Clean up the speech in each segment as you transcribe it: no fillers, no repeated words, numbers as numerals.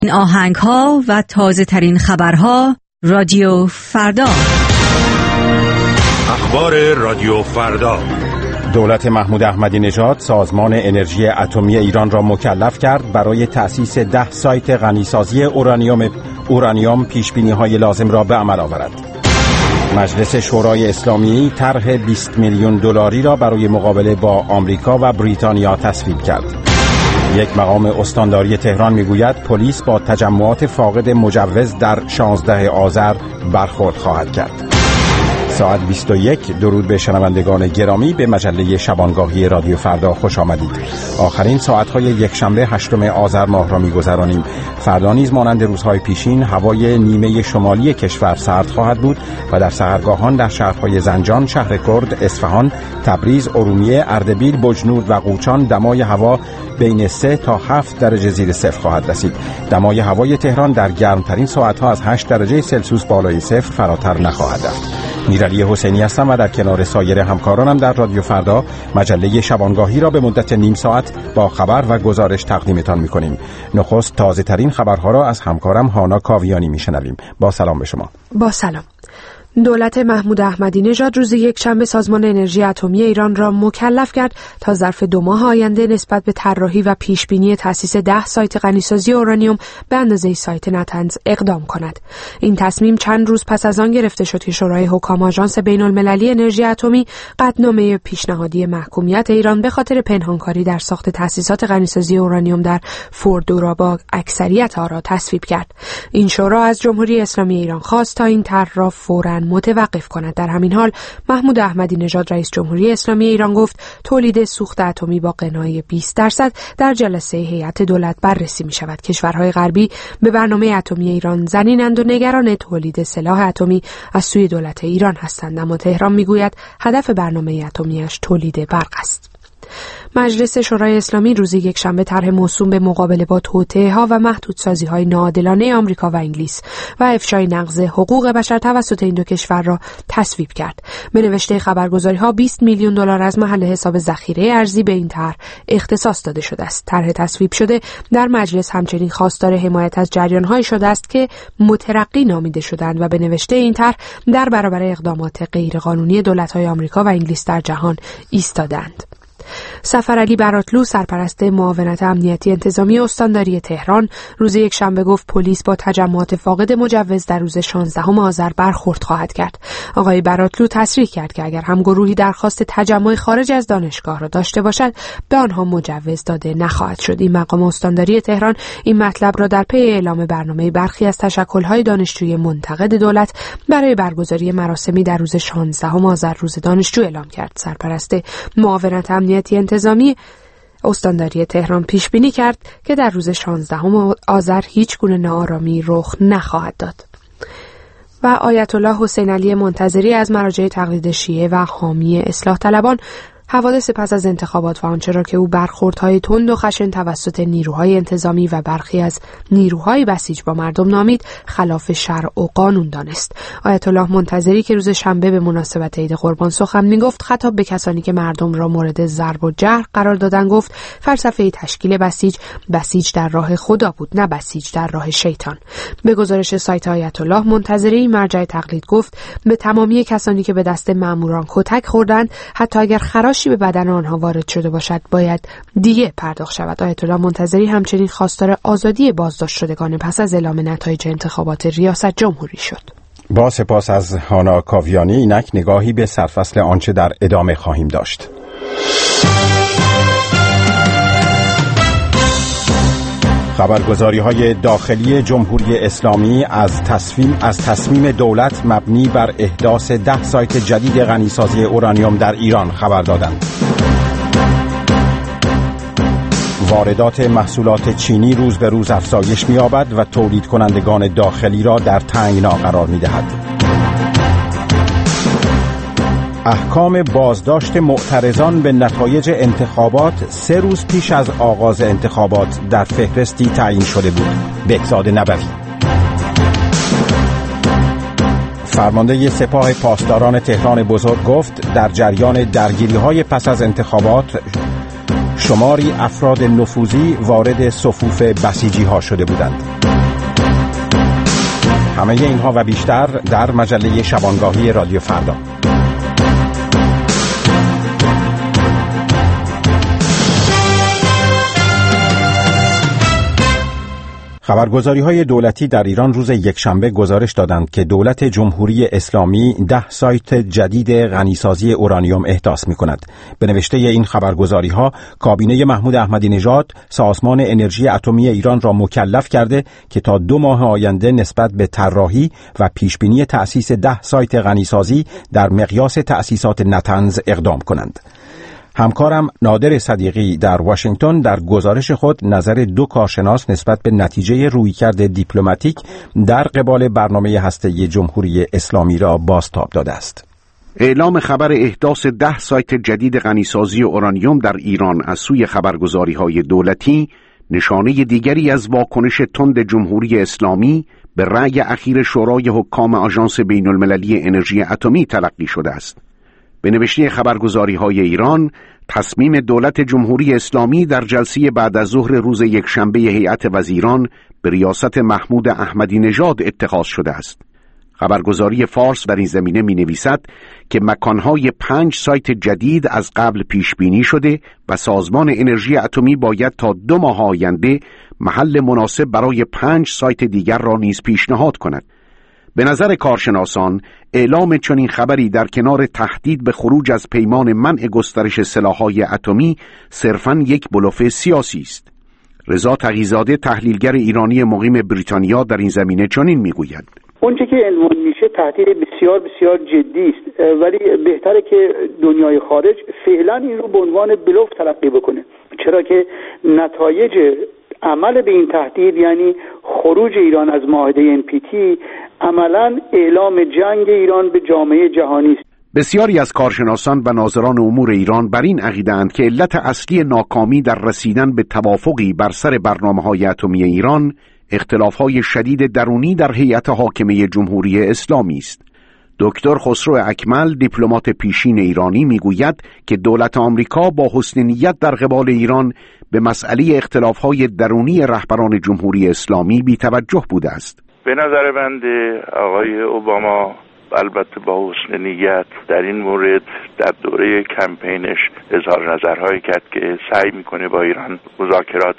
این آهنگ‌ها و تازه ترین خبرها رادیو فردا. اخبار رادیو فردا. دولت محمود احمدی نژاد سازمان انرژی اتمی ایران را مکلف کرد برای تأسیس 10 سایت غنیسازی اورانیوم پیشبینی‌های لازم را به عمل آورد. مجلس شورای اسلامی طرح 20 میلیون دلاری را برای مقابله با آمریکا و بریتانیا تصویب کرد. یک مقام استانداری تهران میگوید پلیس با تجمعات فاقد مجوز در 16 آذر برخورد خواهد کرد. ساعت 21. درود به شنوندگان گرامی، به مجله شبانگاهی رادیو فردا خوش آمدید. آخرین ساعت‌های یکشنبه 8 آذر ماه را می‌گذرانیم. فردا نیز مانند روزهای پیشین هوای نیمه شمالی کشور سرد خواهد بود و در سحرگاهان در شهرهای زنجان، شهر کرد، اصفهان، تبریز، ارومیه، اردبیل، بجنورد و قوچان دمای هوا بین 3 تا 7 درجه زیر صفر خواهد رسید. دمای هوای تهران در گرمترین ساعت‌ها از 8 درجه سلسیوس بالای صفر فراتر نخواهد رفت. میرعلی حسینی هستم و در کنار سایر همکارانم در رادیو فردا مجله شبانگاهی را به مدت نیم ساعت با خبر و گزارش تقدیمتان می‌کنیم. نخست تازه ترین خبرها را از همکارم هانا کاویانی میشنویم. با سلام به شما. با سلام. دولت محمود احمدی نژاد روز یکشنبه سازمان انرژی اتمی ایران را مکلف کرد تا ظرف 2 ماه آینده نسبت به طراحی و پیشبینی تأسیس 10 سایت غنیسازی اورانیوم به اندازه سایت نتنز اقدام کند. این تصمیم چند روز پس از آن گرفته شد که شورای حکام آژانس بین‌المللی انرژی اتمی قطعنامه پیشنهادی محکومیت ایران به خاطر پنهانکاری در ساخت تأسیسات غنیسازی اورانیوم در فوردو با اکثریت آن را تصویب کرد. این شورا از جمهوری اسلامی ایران خواست تا این طرح را فوراً متوقف کند. در همین حال محمود احمدی نژاد رئیس جمهوری اسلامی ایران گفت تولید سوخت اتمی با غنای 20% در جلسه هیئت دولت بررسی می شود. کشورهای غربی به برنامه اتمی ایران زنینند و نگران تولید سلاح اتمی از سوی دولت ایران هستند، اما تهران می گوید هدف برنامه اتمیش تولید برق است. مجلس شورای اسلامی روز یکشنبه طرح موسوم به مقابله با توطئه‌ها و محدودسازی‌های ناعادلانه آمریکا و انگلیس و افشای نقض حقوق بشر توسط این دو کشور را تصویب کرد. به نوشته خبرگزاری‌ها 20 میلیون دلار از محل حساب ذخیره ارزی به این طرح اختصاص داده شده است. طرح تصویب شده در مجلس همچنین خواستار حمایت از جریان‌هایی شده است که مترقی نامیده شدند و به نوشته این طرح در برابر اقدامات غیرقانونی دولت‌های آمریکا و انگلیس در جهان ایستادند. سفرعلی براتلو سرپرست معاونت امنیتی انتظامی استانداری تهران روز یکشنبه گفت پلیس با تجمعات فاقد مجوز در روز 16 آذر برخورد خواهد کرد. آقای براتلو تصریح کرد که اگر هم گروهی درخواست تجمع خارج از دانشگاه را داشته باشد به آنها مجوز داده نخواهد شد. این مقام استانداری تهران این مطلب را در پی اعلام برنامه برخی از تشکل‌های دانشجوی منتقد دولت برای برگزاری مراسمی در روز 16 آذر روز دانشجو اعلام کرد. سرپرست معاونت امنیتی انتظامی استانداری تهران پیش بینی کرد که در روز 16 آذر هیچ گونه ناآرامی رخ نخواهد داد. و آیت الله حسین علی منتظری از مراجع تقلید شیعه و حامی اصلاح طلبان حوادث پس از انتخابات و آنچه را که او برخوردهای تند و خشن توسط نیروهای انتظامی و برخی از نیروهای بسیج با مردم نامید خلاف شرع و قانون دانست. آیت الله منتظری که روز شنبه به مناسبت عید قربان سخن میگفت خطاب به کسانی که مردم را مورد ضرب و جرح قرار دادن گفت فلسفه تشکیل بسیج در راه خدا بود، نه بسیج در راه شیطان. به گزارش سایت آیت الله منتظری مرجع تقلید گفت به تمامی کسانی که به دست ماموران کتک خوردند حتی اگر خراش به بدن آنها وارد شده باشد باید دیه پرداخت شود. آیت الله منتظری همچنین خواستار آزادی بازداشت شدگان پس از اعلام نتایج انتخابات ریاست جمهوری شد. با سپاس از هانا کاویانی. اینک نگاهی به سرفصل آنچه در ادامه خواهیم داشت. خبرگزاری‌های داخلی جمهوری اسلامی از تصمیم دولت مبنی بر احداث 10 سایت جدید غنیسازی اورانیوم در ایران خبر دادند. واردات محصولات چینی روز به روز افزایش می‌یابد و تولید کنندگان داخلی را در تنگنا قرار می‌دهد. احکام بازداشت معترضان به نتایج انتخابات 3 روز پیش از آغاز انتخابات در فهرستی تعیین شده بود. بهزاد نبوی. فرمانده سپاه پاسداران تهران بزرگ گفت در جریان درگیری‌های پس از انتخابات شماری افراد نفوذی وارد صفوف بسیجی‌ها شده بودند. همه اینها و بیشتر در مجله شبانگاهی رادیو فردا. خبرگزاری‌های دولتی در ایران روز یکشنبه گزارش دادند که دولت جمهوری اسلامی 10 سایت جدید غنیسازی اورانیوم احداث می‌کند. به نوشته این خبرگزاری‌ها، کابینه محمود احمدی نژاد سازمان انرژی اتمی ایران را مکلف کرده که تا 2 ماه آینده نسبت به طراحی و پیشبینی تأسیس 10 سایت غنیسازی در مقیاس تأسیسات نتنز اقدام کنند. همکارم نادر صدیقی در واشنگتن در گزارش خود نظر 2 کارشناس نسبت به نتیجه رویکرد دیپلماتیک در قبال برنامه هسته‌ای جمهوری اسلامی را بازتاب داده است. اعلام خبر احداث 10 سایت جدید غنیسازی اورانیوم در ایران از سوی خبرگزاری‌های دولتی نشانه دیگری از واکنش تند جمهوری اسلامی به رأی اخیر شورای حکام آژانس بین‌المللی انرژی اتمی تلقی شده است. به نوشته خبرگزاری‌های ایران، تصمیم دولت جمهوری اسلامی در جلسه بعد از ظهر روز یکشنبه هیئت وزیران به ریاست محمود احمدی نژاد اتخاذ شده است. خبرگزاری فارس در این زمینه می‌نویسد که مکانهای 5 سایت جدید از قبل پیش بینی شده و سازمان انرژی اتمی باید تا 2 ماه آینده محل مناسب برای 5 سایت دیگر را نیز پیشنهاد کند. به نظر کارشناسان، اعلام چنین خبری در کنار تهدید به خروج از پیمان منع گسترش سلاح‌های اتمی صرفاً یک بلوف سیاسی است. رضا تقی‌زاده، تحلیلگر ایرانی مقیم بریتانیا، در این زمینه چنین میگوید: اونچه که عنوان میشه تهدید بسیار بسیار جدی است، ولی بهتره که دنیای خارج فعلا این رو به عنوان بلوف تلقی بکنه، چرا که نتایج عمل به این تهدید، یعنی خروج ایران از معاهده NPT، عملاً اعلام جنگ ایران به جامعه جهانی است. بسیاری از کارشناسان و ناظران امور ایران بر این عقیده‌اند که علت اصلی ناکامی در رسیدن به توافقی بر سر برنامه‌های اتمی ایران اختلاف‌های شدید درونی در هیئت حاکمه جمهوری اسلامی است. دکتر خسرو اکمل، دیپلمات پیشین ایرانی، میگوید که دولت آمریکا با حسن نیت در قبال ایران به مسئله اختلاف‌های درونی رهبران جمهوری اسلامی بی‌توجه بوده است. به نظر بنده آقای اوباما البته با حسن نیت در این مورد در دوره کمپینش اظهار نظرهایی کرد که سعی میکنه با ایران مذاکرات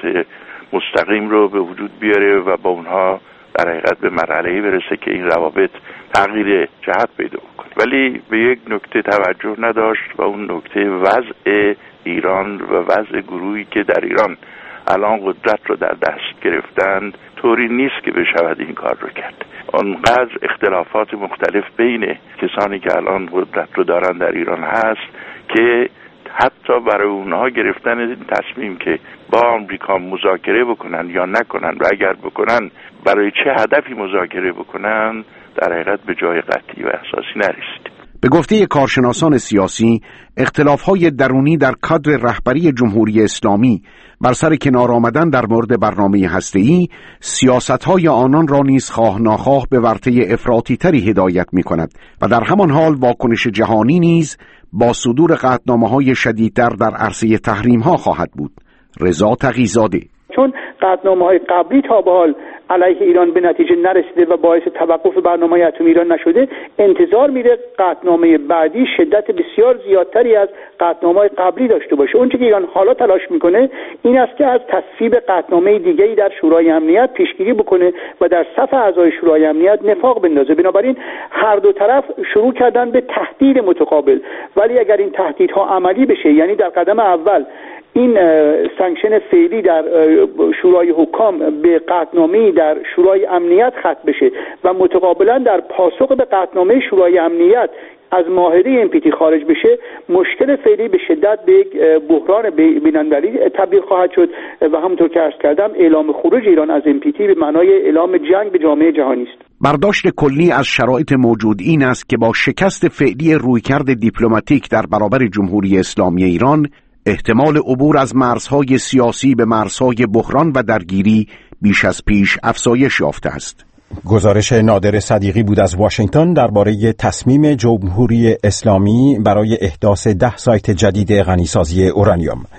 مستقیم رو به وجود بیاره و با اونها در حقیقت به مرحله‌ای برسه که این روابط تغییر جهت پیدا کنه، ولی به یک نکته توجه نداشت و اون نکته وضع ایران و وضع گروهی که در ایران الان قدرت رو در دست گرفتند طوری نیست که بشود این کار رو کرد. آنقدر اختلافات مختلف بین کسانی که الان قدرت رو دارن در ایران هست که حتی برای اونها گرفتن این تصمیم که با آمریکا مذاکره بکنن یا نکنن و اگر بکنن برای چه هدفی مذاکره بکنن در حقیقت به جای قطعی و اساسی نرسید. به گفته کارشناسان سیاسی، اختلاف‌های درونی در کادر رهبری جمهوری اسلامی بر سر کنار آمدن در مورد برنامه هسته‌ای، سیاست‌های آنان را نیز خواه ناخواه به ورطه افراطی‌تری هدایت می‌کند و در همان حال واکنش جهانی نیز با صدور قطعنامه‌های شدیدتر در عرصه تحریم‌ها خواهد بود. رضا تقی‌زاده: چون قطعنامه‌های قبلی تا به حال علیه ایران به نتیجه نرسیده و باعث توقف برنامه اتمی ایران نشده، انتظار میره قطعنامه بعدی شدت بسیار زیادتری از قطعنامه‌های قبلی داشته باشه. اون چیزی که ایران حالا تلاش میکنه این است که از تصویب قطعنامه دیگه‌ای در شورای امنیت پیشگیری بکنه و در صف اعضای شورای امنیت نفاق بندازه. بنابراین هر دو طرف شروع کردن به تهدید متقابل، ولی اگر این تهدیدها عملی بشه، یعنی در قدم اول این سانکشن فعلی در شورای حکام به قطعنامه‌ای در شورای امنیت ختم بشه و متقابلا در پاسخ به قطعنامه شورای امنیت از معاهده NPT خارج بشه، مشکل فعلی به شدت به یک بحران بین‌المللی تبدیل خواهد شد و همونطور که عرض کردم اعلام خروج ایران از NPT به معنای اعلام جنگ به جامعه جهانی است. برداشت کلی از شرایط موجود این است که با شکست فعلی رویکرد دیپلماتیک در برابر جمهوری اسلامی ایران، احتمال عبور از مرزهای سیاسی به مرزهای بحران و درگیری بیش از پیش افزایش یافته است. گزارش نادر صدیقی بود از واشنگتن درباره تصمیم جمهوری اسلامی برای احداث 10 سایت جدید غنیسازی اورانیوم.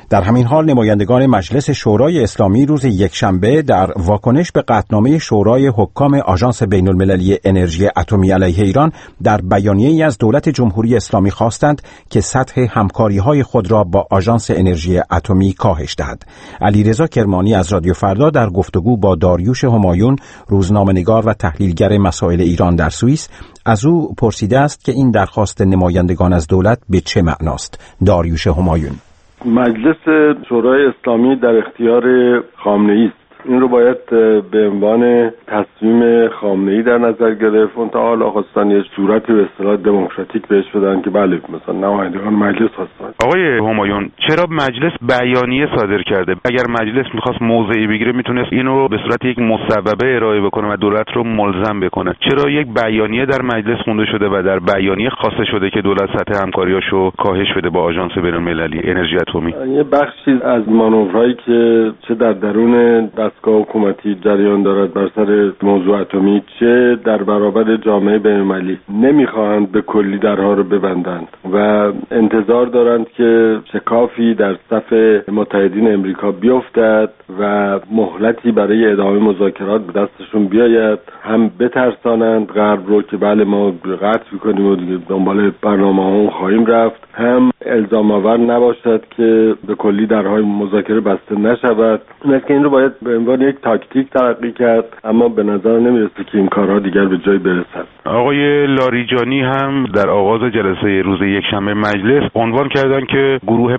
در همین حال نمایندگان مجلس شورای اسلامی روز یکشنبه در واکنش به قطعنامه شورای حکام آژانس بین‌المللی انرژی اتمی علیه ایران در بیانیه‌ای از دولت جمهوری اسلامی خواستند که سطح همکاری‌های خود را با آژانس انرژی اتمی کاهش دهد. علیرضا کرمانی از رادیو فردا در گفتگو با داریوش همایون، روزنامه‌نگار و تحلیلگر مسائل ایران در سوئیس، از او پرسیده است که این درخواست نمایندگان از دولت به چه معناست. داریوش همایون: مجلس شورای اسلامی در اختیار خامنه‌ای است. این رو باید به عنوان تصمیم خامنه‌ای در نظر گرفت. اون تا حالا خواستن یه صورتی به اصطلاح دموکراتیک بهش بدن که بله مثلا نمایندگان مجلس هستن. آقای همایون، چرا مجلس بیانیه صادر کرده؟ اگر مجلس می‌خواست موضعی بگیره میتونست اینو به صورت یک مصوبه ارائه بکنه و دولت رو ملزم بکنه. چرا یک بیانیه در مجلس خونده شده و در بیانیه خواسته شده که دولت سطح همکاریاشو کاهش بده با آژانس بین‌المللی انرژی اتمی؟ یه بخشی از مانورهایی که چه در درون دستگاه حکومتی جریان دارد بر سر موضوع اتمی، چه در برابر جامعه بین‌المللی، نمیخواهند به کلی درها رو ببندند و انتظار دارند که شکافی در صف متحدین امریکا بیفتد و مهلتی برای ادامه مذاکرات به دستشون بیاید، هم بترسانند غرب رو که بله ما قطع می‌کنیم و دیگه دنبال برنامه‌ها خواهیم رفت، هم الزام آور نباشد که به کلی درهای مذاکره بسته نشود. این رو باید به عنوان یک تاکتیک تلقی کرد، اما به نظر نمیرسه که این کارها دیگر به جای برسد. آقای لاریجانی هم در آغاز جلسه روز یکشنبه مجلس عنوان کردن که گروه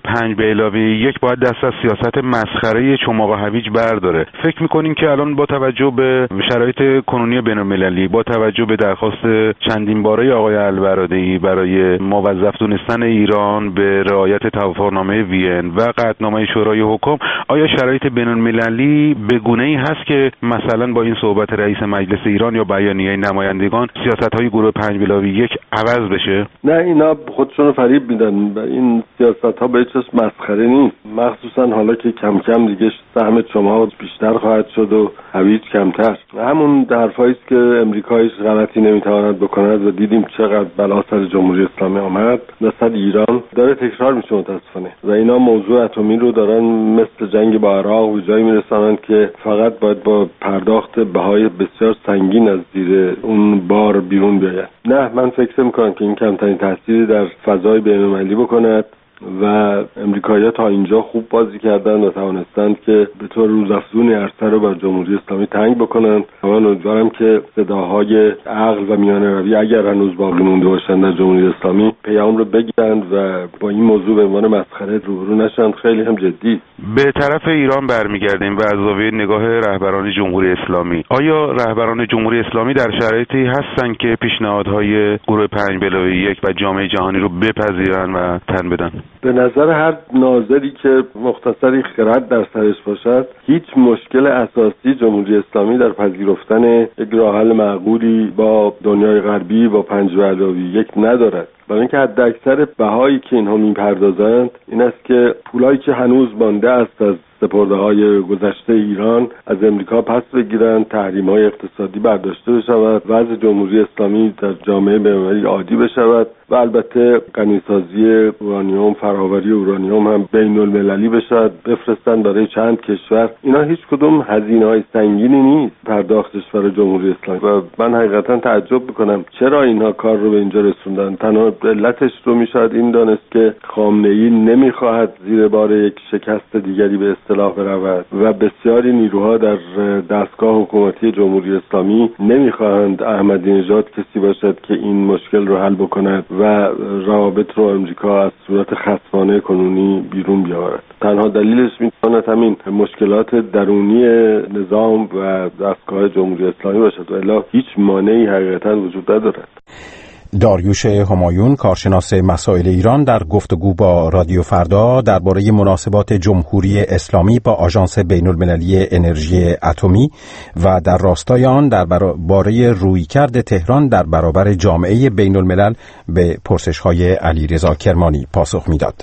5+1 باید دست از سیاست مسخره چماق و هویج برداره. فکر می‌کنین که الان با توجه به شرایط کنونی بین‌المللی، با توجه به درخواست چندین باره آقای البرادعی برای موظف دونستن ایران به رعایت توافقنامه وین و قطعنامه شورای حکام، آیا شرایط بین‌المللی به گونه‌ای هست که مثلا با این صحبت رئیس مجلس ایران یا بیانیه نمایندگان سیاست‌های گروه 5+1 عوض بشه؟ نه، اینا خودشون رو فریب میدن. این سیاست‌ها به هیچ مسخره نیست، مخصوصا حالا که کم کم دیگه سهم شما بیشتر خواهد شد و هویج کمتر. همون حرفایی است که امریکا هیچ غلطی نمیتواند بکند و دیدیم چقدر بلا سر جمهوری اسلامی آمد، مثلا ایران داره تکرار میشه متاسفانه و اینا موضوع اتمی رو دارن مثل جنگ با عراق به جایی میرسانند که فقط باید با پرداخت بهای بسیار سنگین از زیر اون بار بیرون بیاید. نه، من فکر میکنم که این کمترین تأثیری در فضای بین‌المللی بکند و امریکایی‌ها تا اینجا خوب بازی کردن و توانستند که به طور روزافزونی عرصه رو بر جمهوری اسلامی تنگ بکنن. من امیدوارم که صداهای عقل و میانه‌روی اگر هنوز باقی مونده باشند در جمهوری اسلامی پیام رو بگیرند و با این موضوع به عنوان مسخره روبرو نشند. خیلی هم جدی. به طرف ایران برمیگردیم و از زاویه نگاه رهبران جمهوری اسلامی، آیا رهبران جمهوری اسلامی در شرایطی هستند که پیشنهادهای گروه 5+1 و جامعه جهانی رو بپذیرن و تن بدن؟ به نظر هر ناظری که مختصری خرد در سرش باشد، هیچ مشکل اساسی جمهوری اسلامی در پذیرفتن یک راه حل معقولی با دنیای غربی با 5+1 ندارد. برای اینکه حد اکثر بهایی که اینها میپردازند این است که پولایی که هنوز مانده است از سپرده‌های گذشته ایران از امریکا پس بگیرند، تحریم‌های اقتصادی برداشته بشود، وضع جمهوری اسلامی در جامعه بین‌المللی عادی بشود و البته غنیسازی اورانیوم، فراوری اورانیوم هم بین‌المللی بشود، بفرستند برای چند کشور. اینا هیچ کدوم هزینه‌های سنگینی نیست پرداختش برای جمهوری اسلامی و من حقیقتا تعجب می‌کنم چرا اینها کار رو به اینجا رسوندن. تنها علتش رو میشود این دانست که خامنه‌ای نمی‌خواهد زیر بار یک شکست دیگری به اصطلاح برود و بسیاری نیروها در دستگاه حکومتی جمهوری اسلامی نمی‌خواهند احمدی نژاد کسی باشد که این مشکل رو حل بکند و روابط رو امریکا از صورت خصمانه کنونی بیرون بیاورد. تنها دلیلش میتواند همین مشکلات درونی نظام و دستگاه جمهوری اسلامی باشد و الا هیچ مانعی حقیقتا وجود ندارد. داریوش همایون، کارشناس مسائل ایران، در گفتگو با رادیو فردا درباره مناسبات جمهوری اسلامی با آژانس بین‌المللی انرژی اتمی و در راستای آن درباره رویکرد تهران در برابر جامعه بین‌الملل به پرسش‌های علیرضا کرمانی پاسخ می‌داد.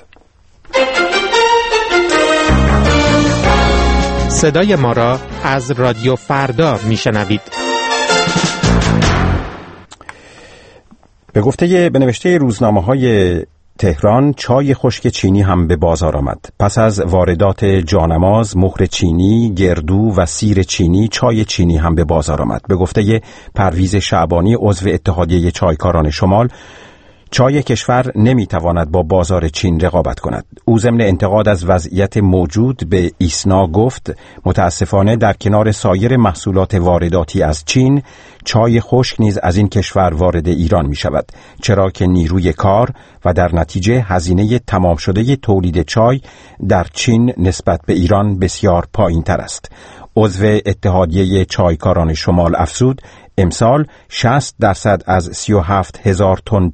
صدای ما را از رادیو فردا می‌شنوید. به نوشته روزنامه‌های تهران چای خشک چینی هم به بازار آمد. پس از واردات جانماز، مهر چینی، گردو و سیر چینی، چای چینی هم به بازار آمد. به گفته پرویز شعبانی عضو اتحادیه چایکاران شمال، چای کشور نمیتواند با بازار چین رقابت کند. او ضمن انتقاد از وضعیت موجود به ایسنا گفت متاسفانه در کنار سایر محصولات وارداتی از چین، چای خشک نیز از این کشور وارد ایران می شود، چرا که نیروی کار و در نتیجه هزینه تمام شده تولید چای در چین نسبت به ایران بسیار پایین تر است. عضو اتحادیه چایکاران شمال افزود امسال 60% از 37,000 تن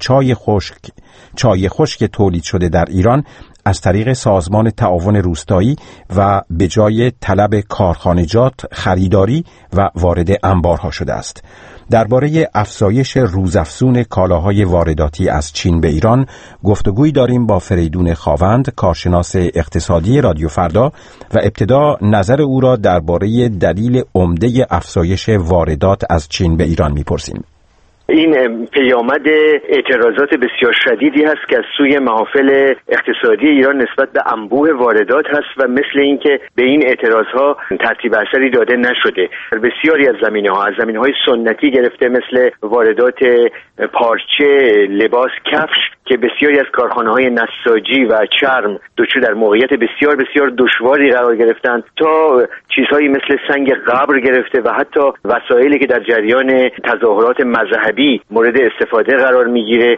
چای خشک تولید شده در ایران از طریق سازمان تعاون روستایی و به جای طلب کارخانجات خریداری و وارد انبارها شده است. درباره افزایش روزافزون کالاهای وارداتی از چین به ایران گفتگویی داریم با فریدون خاوند، کارشناس اقتصادی رادیو فردا، و ابتدا نظر او را درباره دلیل عمده افزایش واردات از چین به ایران می‌پرسیم. این پیامد اعتراضات بسیار شدیدی هست که از سوی محافل اقتصادی ایران نسبت به انبوه واردات هست و مثل اینکه به این اعتراضها ترتیب اثری داده نشده. بسیاری از زمینه‌ها، از زمینه‌های سنتی گرفته مثل واردات پارچه، لباس، کفش که بسیاری از کارخانه‌های نساجی و چرم در موقعیت بسیار بسیار دشواری قرار گرفتند، تا چیزهایی مثل سنگ قبر گرفته و حتی وسایلی که در جریان تظاهرات مذهبی مورد استفاده قرار میگیره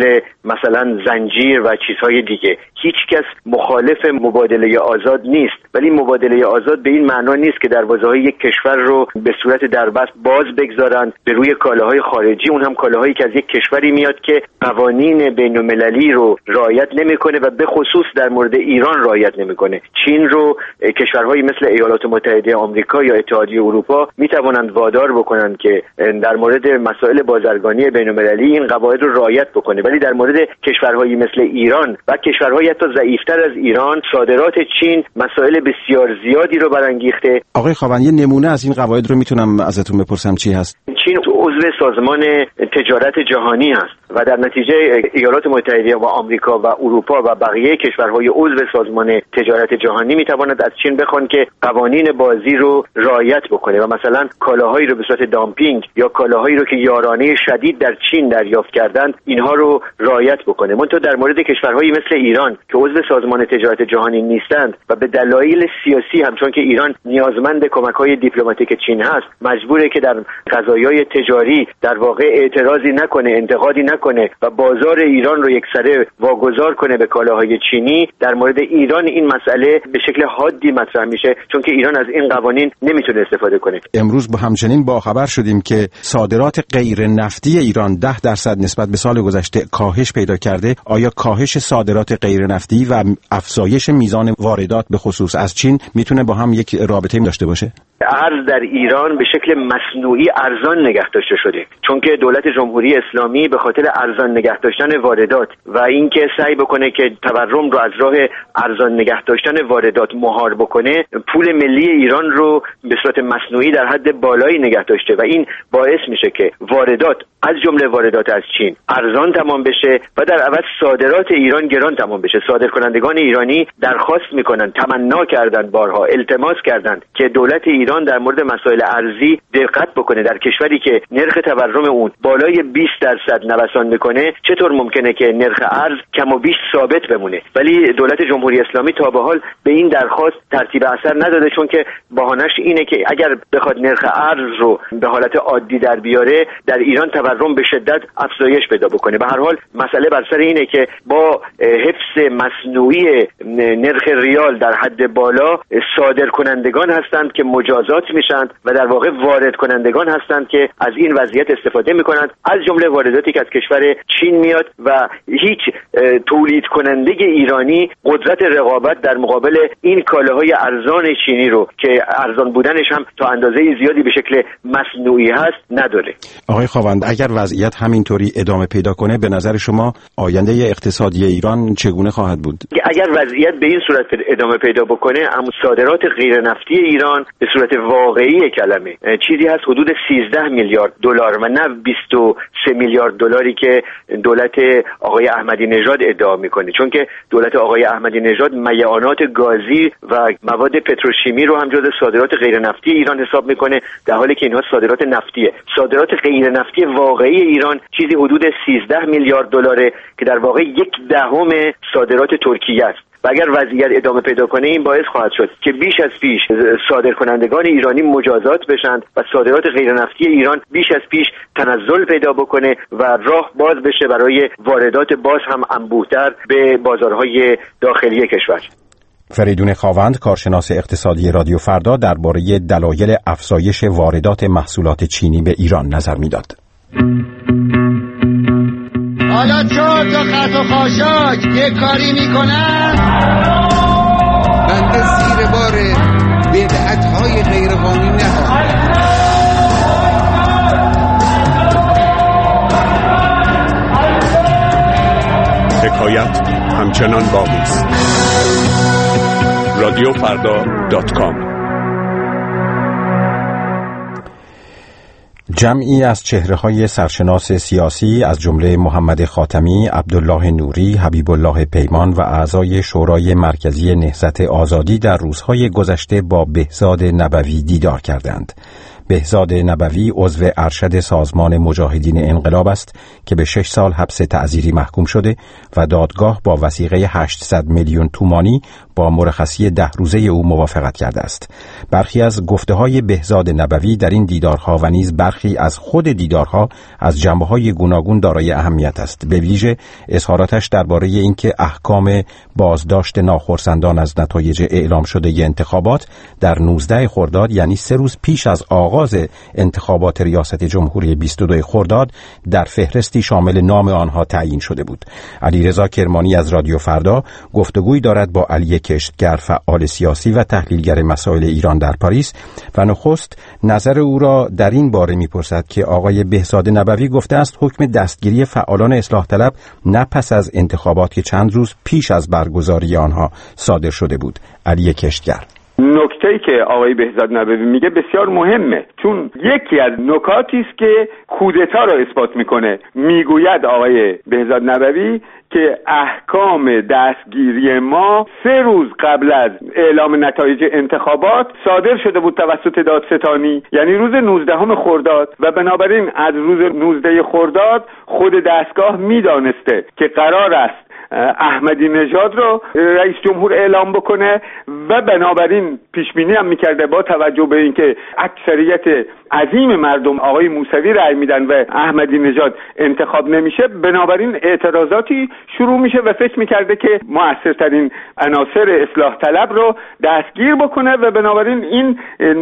مثلا زنجیر و چیزهای دیگه. هیچ کس مخالف مبادله آزاد نیست، ولی مبادله آزاد به این معنا نیست که دروازه‌های یک کشور رو به صورت دربست باز بگذارند به روی کالاهای خارجی، اون هم کالاهایی که از یک کشوری میاد که قوانین بین‌المللی رو رعایت نمیکنه و به خصوص در مورد ایران رعایت نمیکنه. چین رو کشورهایی مثل ایالات متحده آمریکا یا اتحادیه اروپا میتوانند وادار بکنند که در مورد مسائل بازرگانی بین‌المللی این قواعد رو رعایت بکنه، ولی در مورد کشورهایی مثل ایران و کشورهای حتی ضعیفتر از ایران، صادرات چین مسائل بسیار زیادی رو برانگیخته. آقای خاوند، یه نمونه از این قواعد رو میتونم ازتون بپرسم چی هست؟ چین عضو سازمان تجارت جهانی است و در نتیجه ایالات متحده و آمریکا و اروپا و بقیه کشورهای عضو سازمان تجارت جهانی میتواند از چین بخوان که قوانین بازی رو رعایت بکنه و مثلا کالاهایی رو به صورت دامپینگ یا کالاهایی رو که یارانه شدید در چین دریافت کردند اینها رو رعایت بکنه. منتها در مورد کشورهایی مثل ایران که عضو سازمان تجارت جهانی نیستند و به دلایل سیاسی همچون که ایران نیازمند کمک‌های دیپلماتیک چین هست، مجبوره که در قضایای تجاری در واقع اعتراضی نکنه، انتقادی نکنه و بازار ایران رو یکسره واگذار کنه به کالاهای چینی. در مورد ایران این مسئله به شکل حادی مطرح میشه چون که ایران از این قوانین نمیتونه استفاده کنه. امروز همچنین با خبر شدیم که صادرات غیر نفتی ایران 10% نسبت به سال گذشته کاهش پیدا کرده. آیا کاهش صادرات غیر نفتی و افزایش میزان واردات به خصوص از چین میتونه با هم یک رابطه داشته باشه؟ ارز در ایران به شکل مصنوعی ارزان نگه داشته شده، چون که دولت جمهوری اسلامی به خاطر ارزان نگه داشتن واردات و اینکه سعی بکنه که تورم رو از راه ارزان نگه داشتن واردات مهار بکنه، پول ملی ایران رو به صورت مصنوعی در حد بالایی نگه داشته و این باعث میشه که واردات از جمله واردات از چین ارزان تمام بشه و در عوض صادرات ایران گران تمام بشه. صادرکنندگان ایرانی درخواست میکنن، تمنا کردن، بارها التماس کردند که دولت ایران در مورد مسائل ارزی دقت بکنه. در کشوری که نرخ تورم اون بالای 20% نوسان میکنه، چطور ممکنه که نرخ ارز کم و بیش ثابت بمونه؟ ولی دولت جمهوری اسلامی تا به حال به این درخواست ترتیب اثر نداده، چون که بهانه‌اش اینه که اگر بخواد نرخ ارز رو به حالت عادی در بیاره، در ایران تورم به شدت افزایش پیدا بکنه. به هر حال مسئله بر سر اینه که با حفظ مصنوعی نرخ ریال در حد بالا، صادرکنندگان هستند که مجازات میشن و در واقع وارد کنندگان هستند که از این وضعیت استفاده میکنند، از جمله وارداتی که از کشور چین میاد و هیچ تولید کننده ایرانی قدرت رقابت در مقابل این کالاهای ارزان چینی رو که ارزان بودنش هم تا اندازه زیادی به شکل مصنوعی هست نداره. آقای خاوند، اگر وضعیت همینطوری ادامه پیدا کنه، به نظر شما آینده اقتصادی ایران چگونه خواهد بود؟ اگر وضعیت به این صورت ادامه پیدا بکنه، اما صادرات غیر نفتی ایران به صورت واقعی کلمه چیزی هست حدود 13 میلیارد دلار و نه 23 میلیارد دلاری که دولت آقای احمدی نژاد ادعا میکنه، چون که دولت آقای احمدی نژاد میعانات گازی و مواد پتروشیمی رو هم جز صادرات غیر نفتی ایران حساب میکنه، در حالی که اینها صادرات نفتیه. صادرات غیر نفتی واقعی ایران چیزی حدود 13 میلیارد دلاره که در واقع 1/10 صادرات ترکیه است. و اگر وضعیت ادامه پیدا کنه این باعث خواهد شد که بیش از پیش صادرکنندگان ایرانی مجازات بشن و صادرات غیر نفتی ایران بیش از پیش تنزل پیدا بکنه و راه باز بشه برای واردات باز هم انبوه‌تر به بازارهای داخلی کشور. فریدون خاوند، کارشناس اقتصادی رادیو فردا، درباره دلایل افزایش واردات محصولات چینی به ایران نظر میداد. حالا چون تا خط و خاشاک یه کاری میکنن بنده زیر بار بدعت‌های غیرقانونی نخواهم. حکایت همچنان باقی است. رادیوفردا.com. جمعی از چهره‌های سرشناس سیاسی از جمله محمد خاتمی، عبدالله نوری، حبیب الله پیمان و اعضای شورای مرکزی نهضت آزادی در روزهای گذشته با بهزاد نبوی دیدار کردند. بهزاد نبوی عضو ارشد سازمان مجاهدین انقلاب است که به 6 سال حبس تعزیری محکوم شده و دادگاه با وثیقه 800 میلیون تومانی با مرخصی 10 روزه او موافقت کرده است. برخی از گفته‌های بهزاد نبوی در این دیدارها و نیز برخی از خود دیدارها از جنبه‌های گوناگون دارای اهمیت است. به ویژه اظهاراتش درباره اینکه احکام بازداشت ناخرسندان از نتایج اعلام شده انتخابات در 19 خرداد، یعنی 3 روز پیش از آغاز انتخابات ریاست جمهوری 22 خرداد، در فهرستی شامل نام آنها تعیین شده بود. علیرضا کرمانی از رادیو فردا گفتگویی دارد با علی کشتگر، فعال سیاسی و تحلیلگر مسائل ایران در پاریس، و نخست نظر او را در این باره می‌پرسد که آقای بهزاد نبوی گفته است حکم دستگیری فعالان اصلاح طلب نه پس از انتخابات که چند روز پیش از برگزاری آنها صادر شده بود. علی کشتگر: نکته‌ای که آقای بهزاد نبوی میگه بسیار مهمه، چون یکی از نکاتی است که کودتا را اثبات میکنه. میگوید آقای بهزاد نبوی که احکام دستگیری ما 3 روز قبل از اعلام نتایج انتخابات صادر شده بود توسط دادستانی، یعنی روز 19 خرداد، و بنابراین از روز 19 خرداد خود دستگاه میدانسته که قرار است احمدی نژاد رو رئیس جمهور اعلام بکنه و بنابراین پیش بینی هم میکرده با توجه به اینکه اکثریت عظیم مردم آقای موسوی رأی میدن و احمدی نژاد انتخاب نمیشه، بنابراین اعتراضاتی شروع میشه و فکر میکرده که موثرترین عناصر اصلاح طلب رو دستگیر بکنه و بنابراین این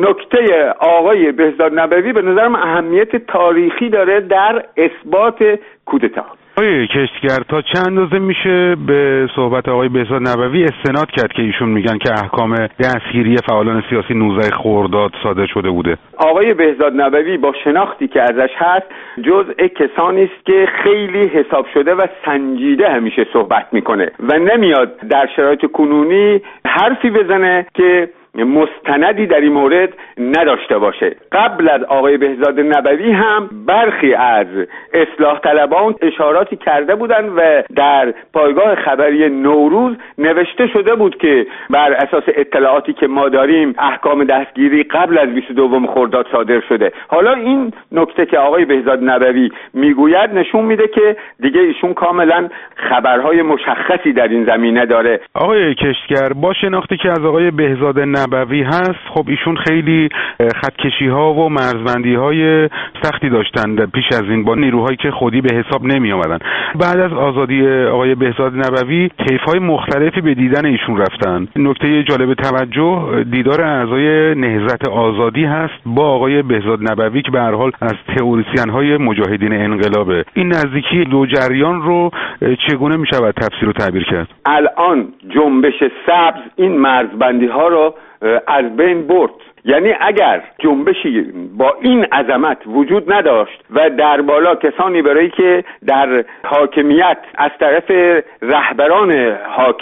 نکته آقای بهزاد نبوی به نظرم اهمیت تاریخی داره در اثبات کودتا. آقای کشتگر، تا چند اندازه میشه به صحبت آقای بهزاد نبوی استناد کرد که ایشون میگن که احکام دستگیری فعالان سیاسی 19 خرداد صادر شده بوده؟ آقای بهزاد نبوی با شناختی که ازش هست جزء کسانی است که خیلی حساب شده و سنجیده همیشه صحبت میکنه و نمیاد در شرایط کنونی حرفی بزنه که مستندی در این مورد نداشته باشه. قبل از آقای بهزاد نبوی هم برخی از اصلاح طلبان اشاراتی کرده بودند و در پایگاه خبری نوروز نوشته شده بود که بر اساس اطلاعاتی که ما داریم احکام دستگیری قبل از 22 خرداد صادر شده. حالا این نکته که آقای بهزاد نبوی میگوید نشون میده که دیگه ایشون کاملا خبرهای مشخصی در این زمینه داره. آقای کشتگر، با شناختی که از آقای بهزاد نبوی هست، خب ایشون خیلی خطکشی ها و مرزبندی های سختی داشتند پیش از این با نیروهایی که خودی به حساب نمی آمدن. بعد از آزادی آقای بهزاد نبوی طیف های مختلفی به دیدن ایشون رفتن. نکته جالب توجه دیدار اعضای نهضت آزادی هست با آقای بهزاد نبوی که به هر حال از تئوریسین های مجاهدین انقلابه. این نزدیکی دو جریان رو چگونه می شود تفسیر و تعبیر کرد؟ الان جنبش سبز این مرزبندی ها رو از بین برد. یعنی اگر جنبشی با این عظمت وجود نداشت و در بالا کسانی برای که در حاکمیت از طرف رهبران حاکم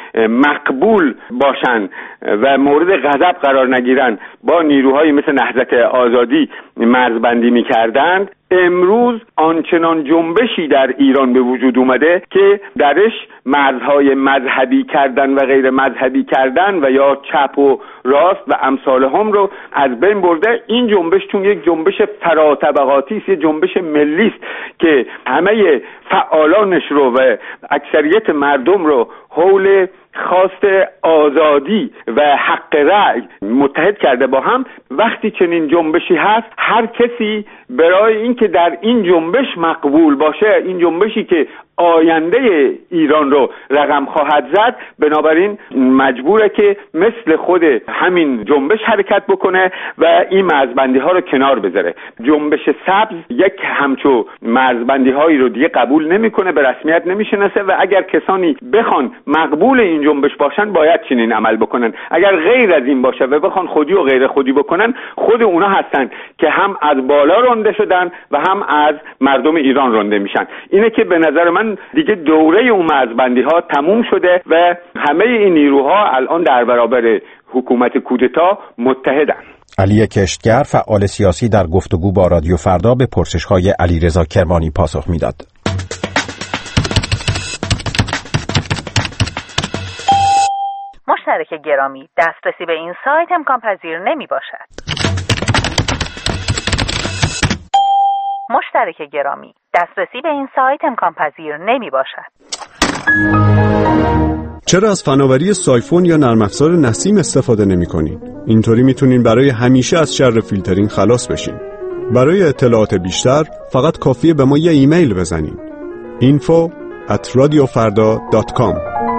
مقبول باشن و مورد غضب قرار نگیرن با نیروهایی مثل نهضت آزادی مرزبندی می‌کردند، امروز آنچنان جنبشی در ایران به وجود اومده که درش مرزهای مذهبی کردن و غیر مذهبی کردن و یا چپ و راست و امثال هم رو از بین برده. این جنبش چون یک جنبش فراتبقاتی است، یک جنبش ملی است که همه فعالانش رو و اکثریت مردم رو حول خواست آزادی و حق رأی متحد کرده با هم. وقتی چنین جنبشی هست، هر کسی برای اینکه در این جنبش مقبول باشه، این جنبشی که آینده ایران رو رقم خواهد زد، بنابراین مجبوره که مثل خود همین جنبش حرکت بکنه و این مرزبندی ها رو کنار بذاره. جنبش سبز یک همچو مرزبندی هایی رو دیگه قبول نمیکنه، به رسمیت نمیشناسه و اگر کسانی بخوان مقبول این جنبش باشن باید چنین عمل بکنن. اگر غیر از این باشه و بخوان خودی و غیر خودی بکنن، خود اونا هستن که هم از بالا رانده شدن و هم از مردم ایران رانده میشن. اینه که به نظر من دیگه دوره اون مرزبندی ها تموم شده و همه این نیروها الان در برابر حکومت کودتا متحدن. علی کشتگر، فعال سیاسی، در گفتگو با رادیو فردا به پرسش‌های علیرضا کرمانی پاسخ میداد. مشترک گرامی، دسترسی به این سایت امکان پذیر نمی باشد. مشترک گرامی، دسترسی به این سایت امکان پذیر نمی باشد. چرا از فناوری سایفون یا نرم افزار نسیم استفاده نمی‌کنین؟ اینطوری میتونین برای همیشه از شر فیلترینگ خلاص بشین. برای اطلاعات بیشتر فقط کافیه به ما یه ایمیل بزنین. info@radiofarda.com.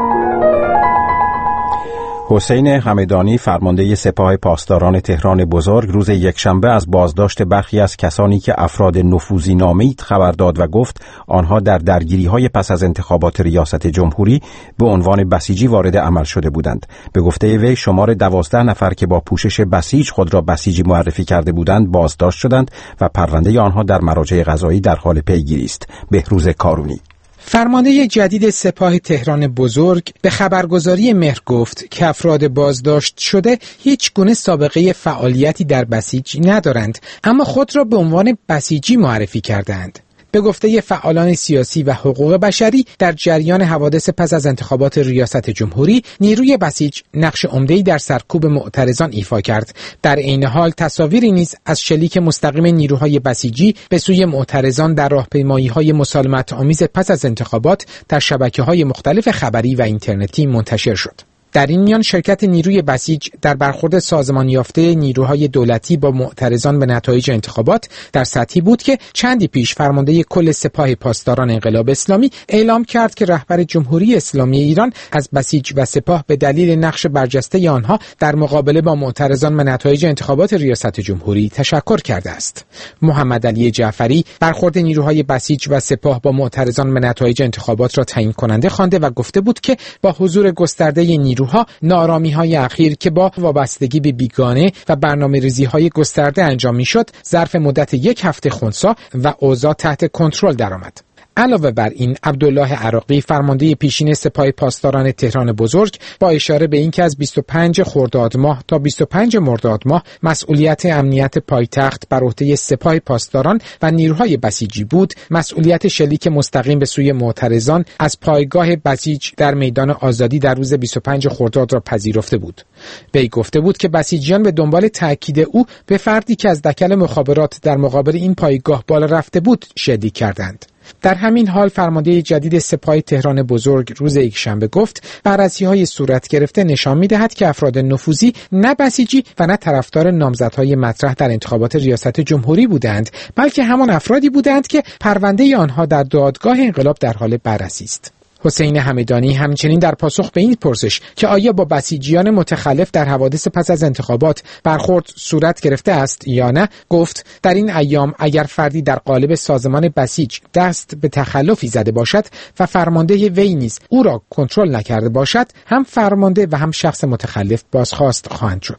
حسین همدانی، فرمانده سپاه پاسداران تهران بزرگ، روز یکشنبه از بازداشت برخی از کسانی که افراد نفوذی نامید خبر داد و گفت آنها در درگیری‌های پس از انتخابات ریاست جمهوری به عنوان بسیجی وارد عمل شده بودند. به گفته وی شمار 12 نفر که با پوشش بسیج خود را بسیجی معرفی کرده بودند بازداشت شدند و پرونده آنها در مراجع قضایی در حال پیگیری است. بهروز کارونی، فرمانده جدید سپاه تهران بزرگ به خبرگزاری مهر گفت که افراد بازداشت شده هیچ گونه سابقه فعالیتی در بسیج ندارند، اما خود را به عنوان بسیجی معرفی کردند. به گفته فعالان سیاسی و حقوق بشری، در جریان حوادث پس از انتخابات ریاست جمهوری، نیروی بسیج نقش عمده‌ای در سرکوب معترضان ایفا کرد. در عین حال تصاویری نیز از شلیک مستقیم نیروهای بسیجی به سوی معترضان در راهپیمایی‌های مسالمت‌آمیز پس از انتخابات در شبکه‌های مختلف خبری و اینترنتی منتشر شد. در این میان شرکت نیروی بسیج در برخورد سازمان یافته نیروهای دولتی با معترضان به نتایج انتخابات در سطحی بود که چندی پیش فرمانده کل سپاه پاسداران انقلاب اسلامی اعلام کرد که رهبر جمهوری اسلامی ایران از بسیج و سپاه به دلیل نقش برجسته آنها در مقابله با معترضان به نتایج انتخابات ریاست جمهوری تشکر کرده است. محمد علی جعفری برخورد نیروهای بسیج و سپاه با معترضان به نتایج انتخابات را تعیین کننده خوانده و گفته بود که با حضور گسترده نیروها ناآرامی‌های اخیر که با وابستگی به بیگانه و برنامه‌ریزی‌های گسترده انجام می‌شد، ظرف مدت 1 هفته خنثی و اوضاع تحت کنترل درآمد. علاوه بر این، عبدالله عراقی، فرمانده پیشین سپاه پاسداران تهران بزرگ، با اشاره به اینکه از 25 خرداد ماه تا 25 مرداد ماه مسئولیت امنیت پایتخت بر عهده سپاه پاسداران و نیروهای بسیجی بود، مسئولیت شلیک مستقیم به سوی معترضان از پایگاه بسیج در میدان آزادی در روز 25 خرداد را پذیرفته بود. وی گفته بود که بسیجیان به دنبال تأکید او به فردی که از دکل مخابرات در مقابل این پایگاه بالا رفته بود شلیک کردند. در همین حال فرمانده جدید سپاه تهران بزرگ روز یکشنبه گفت بررسی‌های صورت گرفته نشان می‌دهد که افراد نفوذی نه بسیجی و نه طرفدار نامزدهای مطرح در انتخابات ریاست جمهوری بودند، بلکه همان افرادی بودند که پرونده آنها در دادگاه انقلاب در حال بررسی است. حسین همدانی همچنین در پاسخ به این پرسش که آیا با بسیجیان متخلف در حوادث پس از انتخابات برخورد صورت گرفته است یا نه، گفت در این ایام اگر فردی در قالب سازمان بسیج دست به تخلفی زده باشد و فرمانده وی نیز او را کنترل نکرده باشد، هم فرمانده و هم شخص متخلف بازخواست خواهند شد.